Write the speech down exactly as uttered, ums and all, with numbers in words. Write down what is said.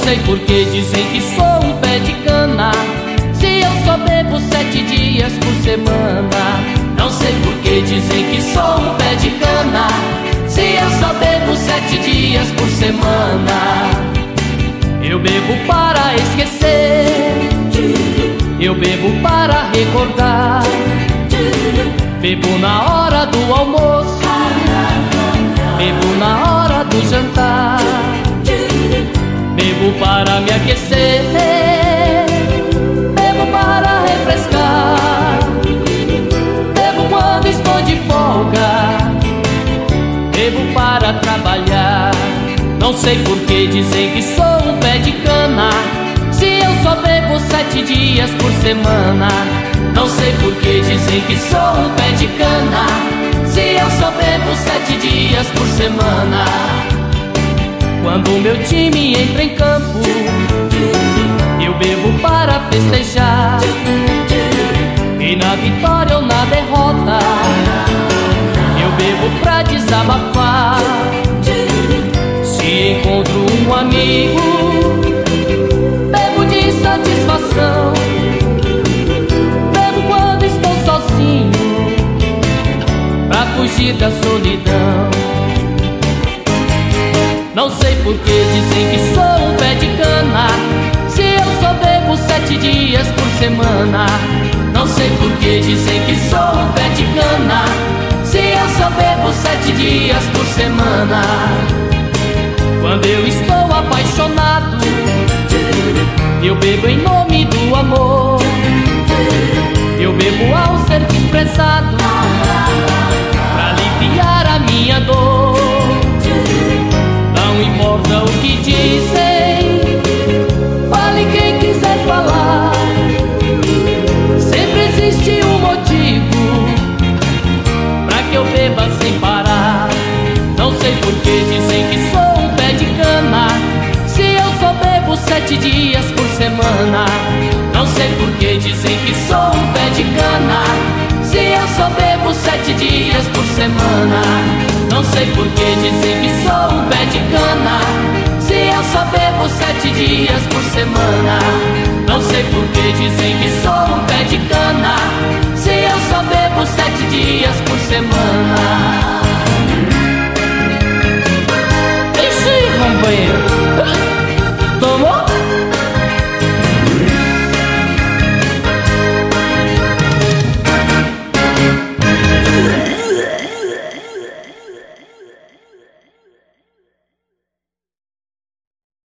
sei por que dizem que sou um pé de cana, se eu só bebo sete dias por semana. Não sei por que dizem que sou um pé de cana, se eu só bebo sete dias por semana. Eu bebo para esquecer, eu bebo para recordar, bebo na hora do almoço, bebo na hora do jantar, bebo para me aquecer, bebo para refrescar, bebo quando estou de folga, bebo para trabalhar. Não sei por que dizem que sou um pé de cana, se eu só bebo sete dias por semana. Não sei por que dizem que sou um pé de cana, se eu só bebo sete dias por semana. Quando o meu time entra em campo, eu bebo para festejar, e na vitória ou na derrota, eu bebo pra desabafar. Se encontro um amigo, bebo de satisfação, bebo quando estou sozinho, pra fugir da solidão. Não sei por que dizem que sou um pé de cana, se eu só bebo sete dias por semana. Não sei por que dizem que sou um pé de cana, se eu só bebo sete dias por semana. Quando eu estou apaixonado, eu bebo em nome do amor, eu bebo ao ser desprezado, pra aliviar a minha dor. Não importa o que dizem, fale quem quiser falar, sempre existe um motivo pra que eu beba sem parar. Não sei por que dizem que sou um pé de cana, se eu só bebo sete dias por semana. Não sei por que dizem que sou um pé de cana, se eu só bebo sete dias por semana. Não sei por que dizem que sou um pé de cana, se eu só bebo sete dias por semana. Não sei por que dizem que sou um pé de cana, se eu só bebo sete dias por semana. Ixi, companheiro,